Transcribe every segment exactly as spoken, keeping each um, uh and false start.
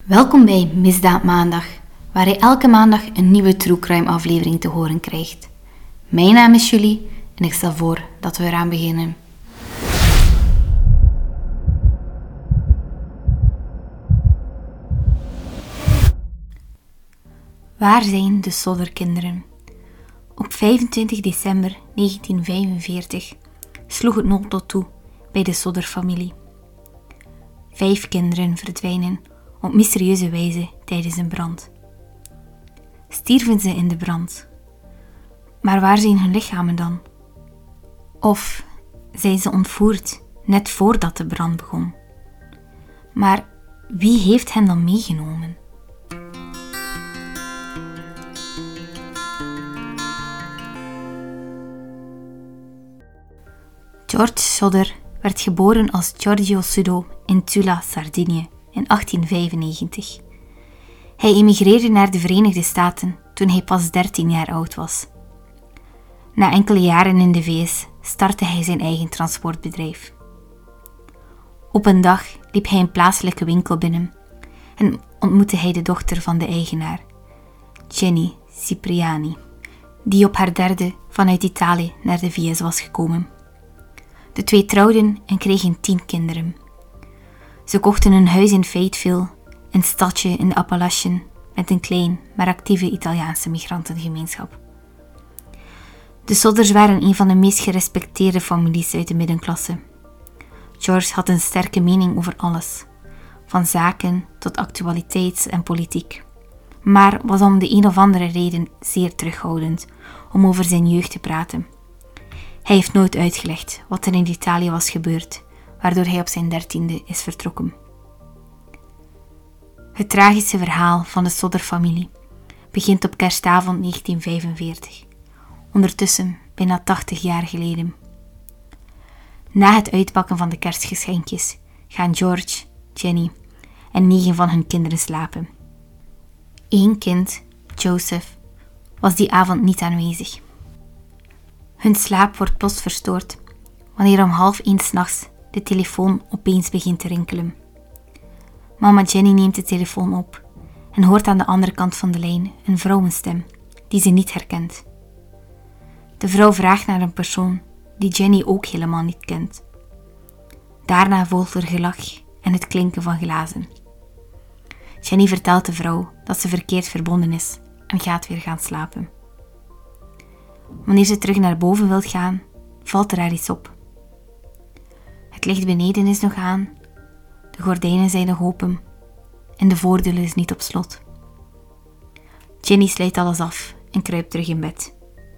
Welkom bij Misdaad Maandag, waar je elke maandag een nieuwe True Crime aflevering te horen krijgt. Mijn naam is Julie en ik stel voor dat we eraan beginnen. Waar zijn de Sodder-kinderen? Op vijfentwintig december negentien vijfenveertig sloeg het noodlot toe bij de Sodder-familie. Vijf kinderen verdwijnen op mysterieuze wijze tijdens een brand. Stierven ze in de brand? Maar waar zijn hun lichamen dan? Of zijn ze ontvoerd net voordat de brand begon? Maar wie heeft hen dan meegenomen? George Sodder werd geboren als Giorgio Sudo in Tula, Sardinië in achttien vijfennegentig. Hij emigreerde naar de Verenigde Staten toen hij pas dertien jaar oud was. Na enkele jaren in de V S startte hij zijn eigen transportbedrijf. Op een dag liep hij een plaatselijke winkel binnen en ontmoette hij de dochter van de eigenaar, Jenny Cipriani, die op haar derde vanuit Italië naar de V S was gekomen. De twee trouwden en kregen tien kinderen. Ze kochten een huis in Fayetteville, een stadje in de Appalachen met een klein, maar actieve Italiaanse migrantengemeenschap. De Sodders waren een van de meest gerespecteerde families uit de middenklasse. George had een sterke mening over alles, van zaken tot actualiteit en politiek, maar was om de een of andere reden zeer terughoudend om over zijn jeugd te praten. Hij heeft nooit uitgelegd wat er in Italië was gebeurd, waardoor hij op zijn dertiende is vertrokken. Het tragische verhaal van de Sodder-familie begint op kerstavond negentien vijfenveertig, ondertussen bijna tachtig jaar geleden. Na het uitpakken van de kerstgeschenkjes gaan George, Jenny en negen van hun kinderen slapen. Eén kind, Joseph, was die avond niet aanwezig. Hun slaap wordt plots verstoord wanneer om half één 's nachts de telefoon opeens begint te rinkelen. Mama Jenny neemt de telefoon op en hoort aan de andere kant van de lijn een vrouwenstem die ze niet herkent. De vrouw vraagt naar een persoon die Jenny ook helemaal niet kent. Daarna volgt er gelach en het klinken van glazen. Jenny vertelt de vrouw dat ze verkeerd verbonden is en gaat weer gaan slapen. Wanneer ze terug naar boven wil gaan, valt er haar iets op. Het licht beneden is nog aan, de gordijnen zijn nog open en de voordeur is niet op slot. Jenny sluit alles af en kruipt terug in bed.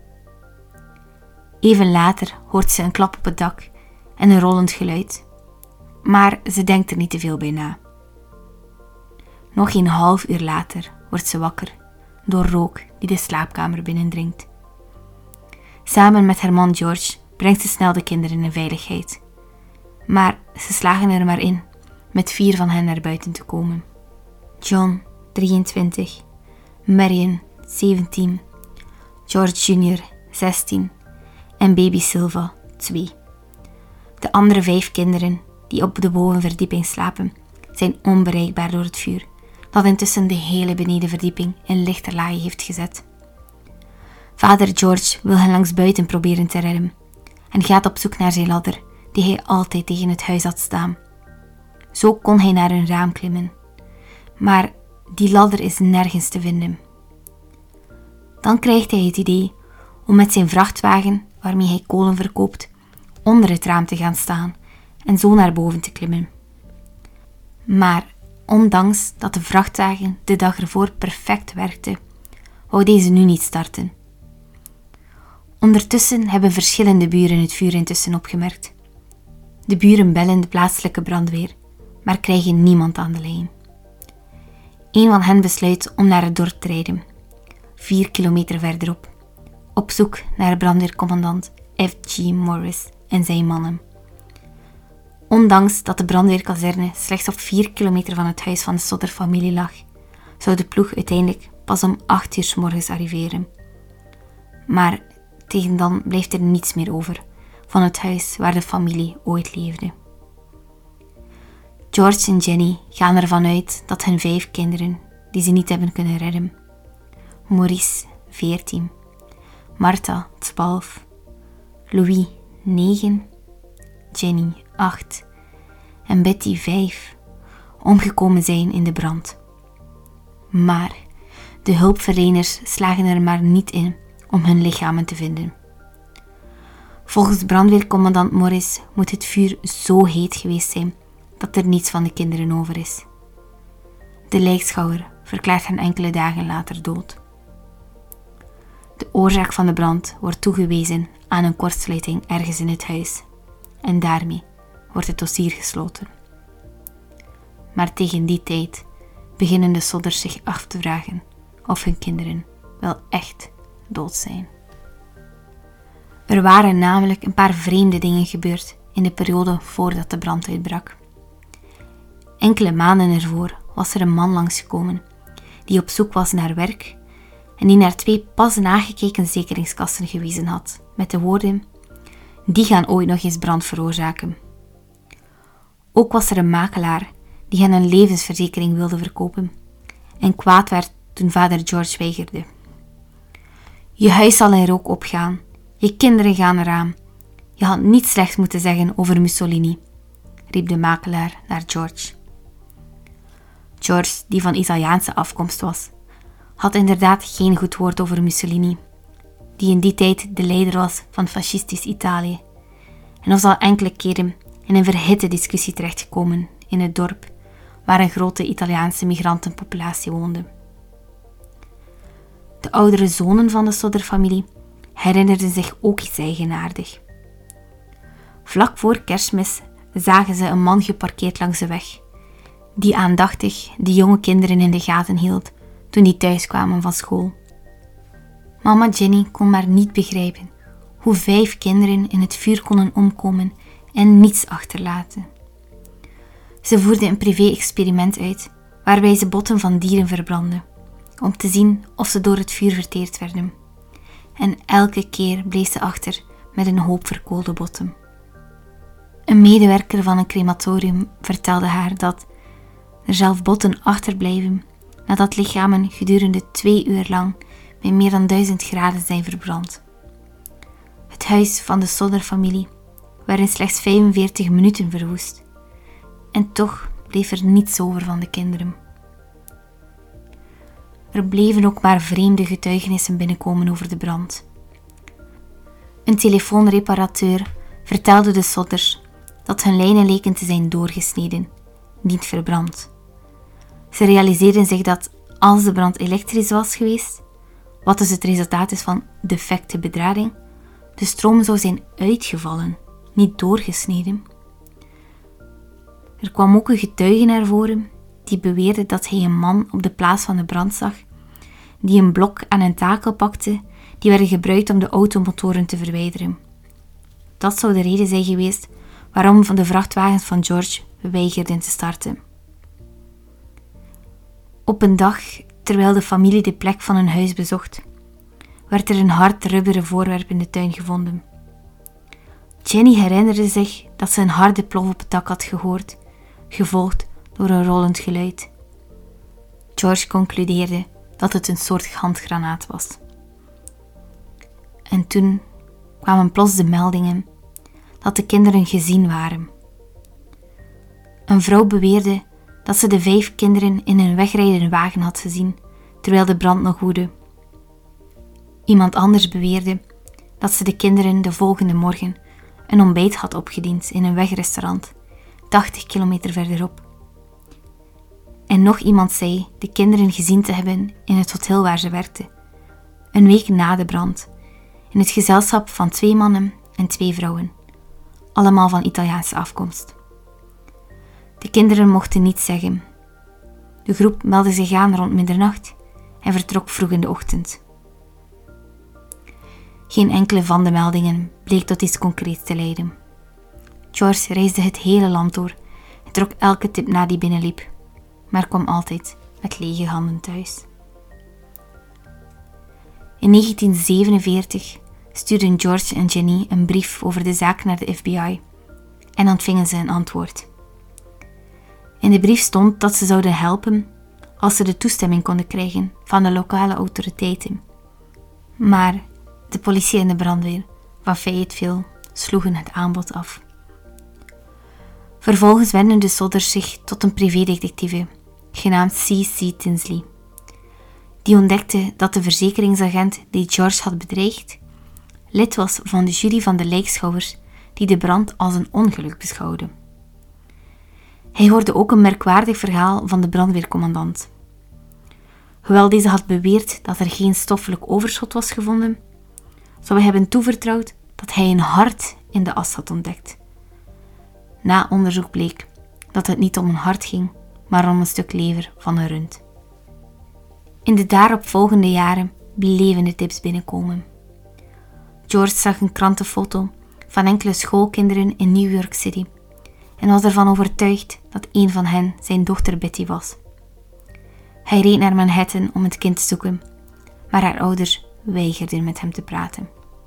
Even later hoort ze een klap op het dak en een rollend geluid, maar ze denkt er niet te veel bij na. Nog een half uur later wordt ze wakker door rook die de slaapkamer binnendringt. Samen met haar man George brengt ze snel de kinderen in veiligheid. Maar ze slagen er maar in met vier van hen naar buiten te komen. John, drieëntwintig, Marion, zeventien, George junior, zestien en baby Silva, twee. De andere vijf kinderen die op de bovenverdieping slapen, zijn onbereikbaar door het vuur, dat intussen de hele benedenverdieping in lichterlaaie heeft gezet. Vader George wil hen langs buiten proberen te redden en gaat op zoek naar zijn ladder die hij altijd tegen het huis had staan. Zo kon hij naar hun raam klimmen, maar die ladder is nergens te vinden. Dan krijgt hij het idee om met zijn vrachtwagen, waarmee hij kolen verkoopt, onder het raam te gaan staan en zo naar boven te klimmen. Maar ondanks dat de vrachtwagen de dag ervoor perfect werkte, wou deze nu niet starten. Ondertussen hebben verschillende buren het vuur intussen opgemerkt. De buren bellen de plaatselijke brandweer, maar krijgen niemand aan de lijn. Een van hen besluit om naar het dorp te rijden, vier kilometer verderop, op zoek naar brandweercommandant F G Morris en zijn mannen. Ondanks dat de brandweerkazerne slechts op vier kilometer van het huis van de Sodder-familie lag, zou de ploeg uiteindelijk pas om acht uur 's morgens arriveren. Maar tegen dan blijft er niets meer over van het huis waar de familie ooit leefde. George en Jenny gaan ervan uit dat hun vijf kinderen, die ze niet hebben kunnen redden, Maurice, veertien, Martha, twaalf, Louis, negen, Jenny, acht en Betty, vijf, omgekomen zijn in de brand. Maar de hulpverleners slagen er maar niet in om hun lichamen te vinden. Volgens brandweercommandant Morris moet het vuur zo heet geweest zijn dat er niets van de kinderen over is. De lijkschouwer verklaart hen enkele dagen later dood. De oorzaak van de brand wordt toegewezen aan een kortsluiting ergens in het huis en daarmee wordt het dossier gesloten. Maar tegen die tijd beginnen de Sodders zich af te vragen of hun kinderen wel echt dood zijn. Er waren namelijk een paar vreemde dingen gebeurd in de periode voordat de brand uitbrak. Enkele maanden ervoor was er een man langsgekomen die op zoek was naar werk en die naar twee pas nagekeken zekeringskasten gewezen had met de woorden: die gaan ooit nog eens brand veroorzaken. Ook was er een makelaar die hen een levensverzekering wilde verkopen en kwaad werd toen vader George weigerde. Je huis zal in rook opgaan, je kinderen gaan eraan. Je had niets slechts moeten zeggen over Mussolini, riep de makelaar naar George. George, die van Italiaanse afkomst was, had inderdaad geen goed woord over Mussolini, die in die tijd de leider was van fascistisch Italië, en was al enkele keren in een verhitte discussie terechtgekomen in het dorp waar een grote Italiaanse migrantenpopulatie woonde. De oudere zonen van de Sodder-familie herinnerden zich ook iets eigenaardig. Vlak voor Kerstmis zagen ze een man geparkeerd langs de weg, die aandachtig de jonge kinderen in de gaten hield toen die thuis kwamen van school. Mama Jenny kon maar niet begrijpen hoe vijf kinderen in het vuur konden omkomen en niets achterlaten. Ze voerde een privé-experiment uit waarbij ze botten van dieren verbrandde, om te zien of ze door het vuur verteerd werden. En elke keer bleef ze achter met een hoop verkoolde botten. Een medewerker van een crematorium vertelde haar dat er zelf botten achterblijven nadat lichamen gedurende twee uur lang bij meer dan duizend graden zijn verbrand. Het huis van de Sodder-familie werd in slechts vijfenveertig minuten verwoest. En toch bleef er niets over van de kinderen. Er bleven ook maar vreemde getuigenissen binnenkomen over de brand. Een telefoonreparateur vertelde de Sodders dat hun lijnen leken te zijn doorgesneden, niet verbrand. Ze realiseerden zich dat als de brand elektrisch was geweest, wat dus het resultaat is van defecte bedrading, de stroom zou zijn uitgevallen, niet doorgesneden. Er kwam ook een getuige naar voren die beweerde dat hij een man op de plaats van de brand zag, die een blok aan een takel pakte die werden gebruikt om de automotoren te verwijderen. Dat zou de reden zijn geweest waarom van de vrachtwagens van George weigerden te starten. Op een dag, terwijl de familie de plek van hun huis bezocht, werd er een hard rubberen voorwerp in de tuin gevonden. Jenny herinnerde zich dat ze een harde plof op het dak had gehoord, gevolgd door een rollend geluid. George concludeerde dat het een soort handgranaat was. En toen kwamen plots de meldingen dat de kinderen gezien waren. Een vrouw beweerde dat ze de vijf kinderen in een wegrijdende wagen had gezien, terwijl de brand nog woedde. Iemand anders beweerde dat ze de kinderen de volgende morgen een ontbijt had opgediend in een wegrestaurant, tachtig kilometer verderop. En nog iemand zei de kinderen gezien te hebben in het hotel waar ze werkte, een week na de brand, in het gezelschap van twee mannen en twee vrouwen, allemaal van Italiaanse afkomst. De kinderen mochten niets zeggen. De groep meldde zich aan rond middernacht en vertrok vroeg in de ochtend. Geen enkele van de meldingen bleek tot iets concreets te leiden. George reisde het hele land door en trok elke tip na die binnenliep, maar kwam altijd met lege handen thuis. In negentien zevenenveertig stuurden George en Jenny een brief over de zaak naar de F B I en ontvingen ze een antwoord. In de brief stond dat ze zouden helpen als ze de toestemming konden krijgen van de lokale autoriteiten. Maar de politie en de brandweer van Fayetteville sloegen het aanbod af. Vervolgens wendden de Sodders zich tot een privédetectieve, genaamd C C Tinsley. Die ontdekte dat de verzekeringsagent die George had bedreigd, lid was van de jury van de lijkschouwers die de brand als een ongeluk beschouwden. Hij hoorde ook een merkwaardig verhaal van de brandweercommandant. Hoewel deze had beweerd dat er geen stoffelijk overschot was gevonden, zou hij hebben toevertrouwd dat hij een hart in de as had ontdekt. Na onderzoek bleek dat het niet om een hart ging, maar om een stuk lever van een rund. In de daaropvolgende jaren bleven de tips binnenkomen. George zag een krantenfoto van enkele schoolkinderen in New York City en was ervan overtuigd dat een van hen zijn dochter Betty was. Hij reed naar Manhattan om het kind te zoeken, maar haar ouders weigerden met hem te praten.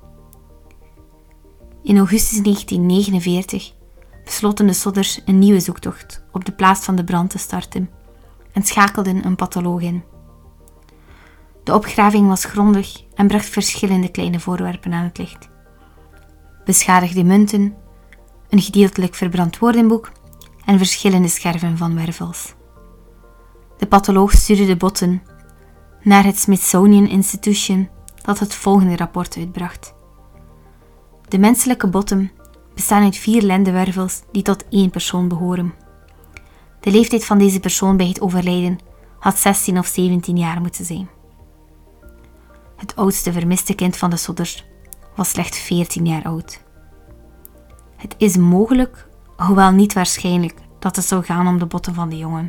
In augustus negentien negenenveertig besloten de Sodders een nieuwe zoektocht op de plaats van de brand te starten en schakelden een patholoog in. De opgraving was grondig en bracht verschillende kleine voorwerpen aan het licht. Beschadigde munten, een gedeeltelijk verbrand woordenboek en verschillende scherven van wervels. De patholoog stuurde de botten naar het Smithsonian Institution dat het volgende rapport uitbracht. De menselijke botten bestaan uit vier lendenwervels die tot één persoon behoren. De leeftijd van deze persoon bij het overlijden had zestien of zeventien jaar moeten zijn. Het oudste vermiste kind van de Sodders was slechts veertien jaar oud. Het is mogelijk, hoewel niet waarschijnlijk, dat het zou gaan om de botten van de jongen.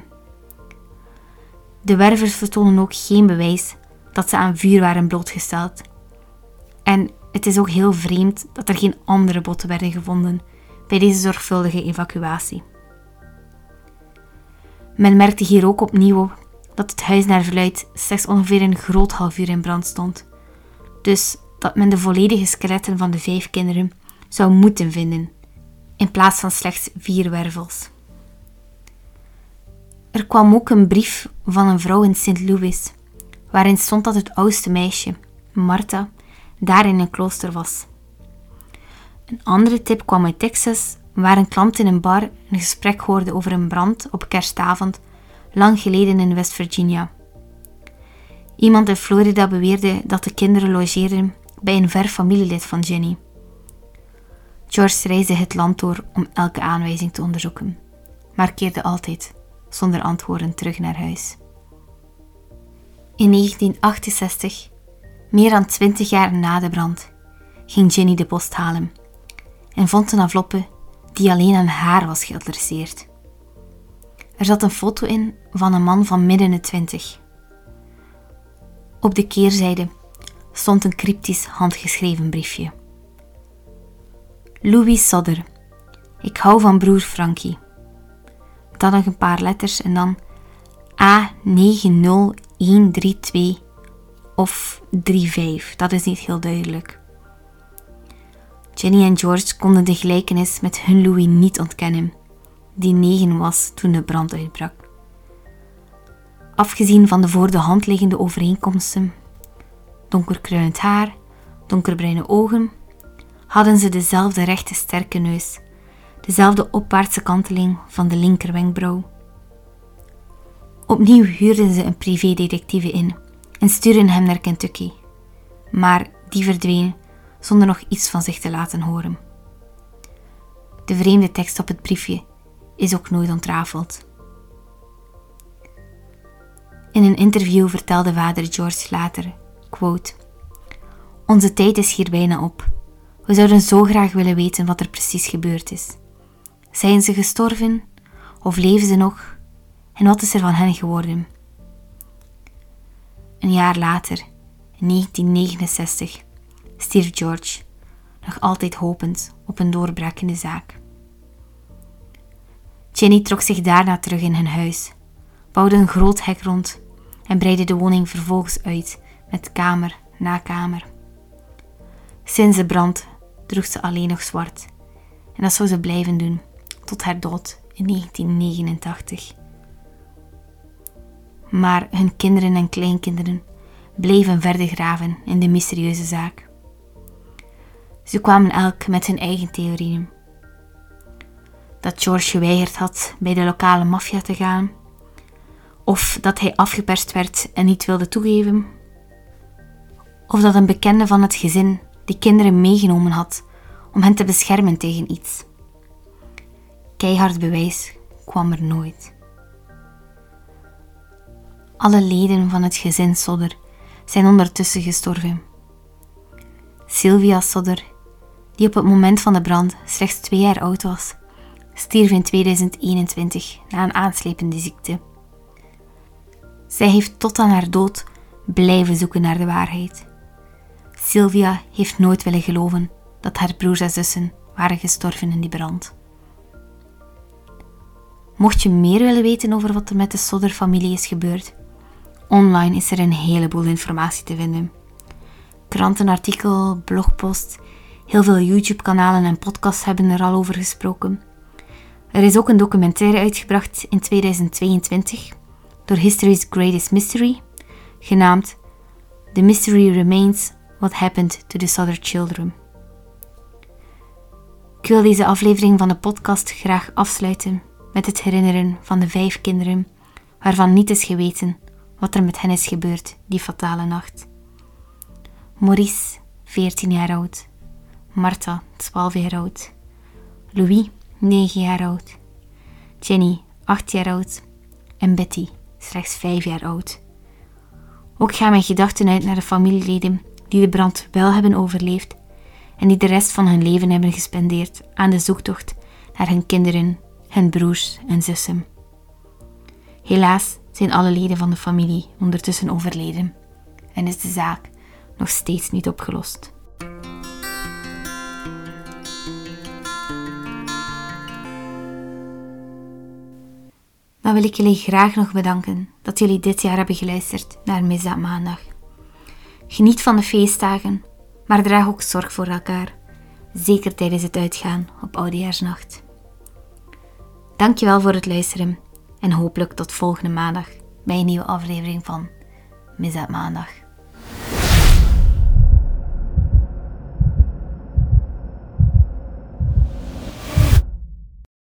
De wervels vertonen ook geen bewijs dat ze aan vuur waren blootgesteld. En het is ook heel vreemd dat er geen andere botten werden gevonden bij deze zorgvuldige evacuatie. Men merkte hier ook opnieuw op dat het huis naar verluidt slechts ongeveer een groot half uur in brand stond. Dus dat men de volledige skeletten van de vijf kinderen zou moeten vinden, in plaats van slechts vier wervels. Er kwam ook een brief van een vrouw in Saint Louis, waarin stond dat het oudste meisje, Martha, daar in een klooster was. Een andere tip kwam uit Texas, waar een klant in een bar een gesprek hoorde over een brand op kerstavond, lang geleden in West Virginia. Iemand in Florida beweerde dat de kinderen logeerden bij een ver familielid van Jenny. George reisde het land door om elke aanwijzing te onderzoeken, maar keerde altijd zonder antwoorden terug naar huis. In negentien achtenzestig, meer dan twintig jaar na de brand, ging Jenny de post halen en vond een enveloppe die alleen aan haar was geadresseerd. Er zat een foto in van een man van midden de twintig. Op de keerzijde stond een cryptisch handgeschreven briefje. Louis Sodder, ik hou van broer Frankie. Dan nog een paar letters en dan A negen nul een drie twee of drie vijf, dat is niet heel duidelijk. Jenny en George konden de gelijkenis met hun Louis niet ontkennen, die negen was toen de brand uitbrak. Afgezien van de voor de hand liggende overeenkomsten, donkerkruinend haar, donkerbruine ogen, hadden ze dezelfde rechte sterke neus, dezelfde opwaartse kanteling van de linkerwenkbrauw. Opnieuw huurden ze een privédetectieve in en stuurden hem naar Kentucky, maar die verdween zonder nog iets van zich te laten horen. De vreemde tekst op het briefje is ook nooit ontrafeld. In een interview vertelde vader George later, quote, onze tijd is hier bijna op. We zouden zo graag willen weten wat er precies gebeurd is. Zijn ze gestorven? Of leven ze nog? En wat is er van hen geworden? Een jaar later, in negentien negenenzestig, stierf George, nog altijd hopend op een doorbraak in de zaak. Jenny trok zich daarna terug in hun huis, bouwde een groot hek rond en breidde de woning vervolgens uit met kamer na kamer. Sinds de brand droeg ze alleen nog zwart en dat zou ze blijven doen tot haar dood in negentien negenentachtig. Maar hun kinderen en kleinkinderen bleven verder graven in de mysterieuze zaak. Ze kwamen elk met hun eigen theorieën. Dat George geweigerd had bij de lokale maffia te gaan, of dat hij afgeperst werd en niet wilde toegeven, of dat een bekende van het gezin die kinderen meegenomen had om hen te beschermen tegen iets. Keihard bewijs kwam er nooit. Alle leden van het gezin Sodder zijn ondertussen gestorven. Sylvia Sodder, die op het moment van de brand slechts twee jaar oud was, stierf in tweeduizend eenentwintig na een aanslepende ziekte. Zij heeft tot aan haar dood blijven zoeken naar de waarheid. Sylvia heeft nooit willen geloven dat haar broers en zussen waren gestorven in die brand. Mocht je meer willen weten over wat er met de Sodder-familie is gebeurd, online is er een heleboel informatie te vinden. Krantenartikel, blogpost, heel veel YouTube-kanalen en podcasts hebben er al over gesproken. Er is ook een documentaire uitgebracht in tweeduizend tweeëntwintig door History's Greatest Mystery, genaamd The Mystery Remains: What Happened to the Sodder Children. Ik wil deze aflevering van de podcast graag afsluiten met het herinneren van de vijf kinderen waarvan niet is geweten wat er met hen is gebeurd die fatale nacht. Maurice, veertien jaar oud. Martha, twaalf jaar oud. Louis, negen jaar oud. Jenny, acht jaar oud. En Betty, slechts vijf jaar oud. Ook gaan mijn gedachten uit naar de familieleden die de brand wel hebben overleefd en die de rest van hun leven hebben gespendeerd aan de zoektocht naar hun kinderen, hun broers en zussen. Helaas zijn alle leden van de familie ondertussen overleden en is de zaak nog steeds niet opgelost. Dan wil ik jullie graag nog bedanken dat jullie dit jaar hebben geluisterd naar Misdaad Maandag. Geniet van de feestdagen, maar draag ook zorg voor elkaar, zeker tijdens het uitgaan op Oudejaarsnacht. Dankjewel voor het luisteren en hopelijk tot volgende maandag bij een nieuwe aflevering van Misdaad Maandag.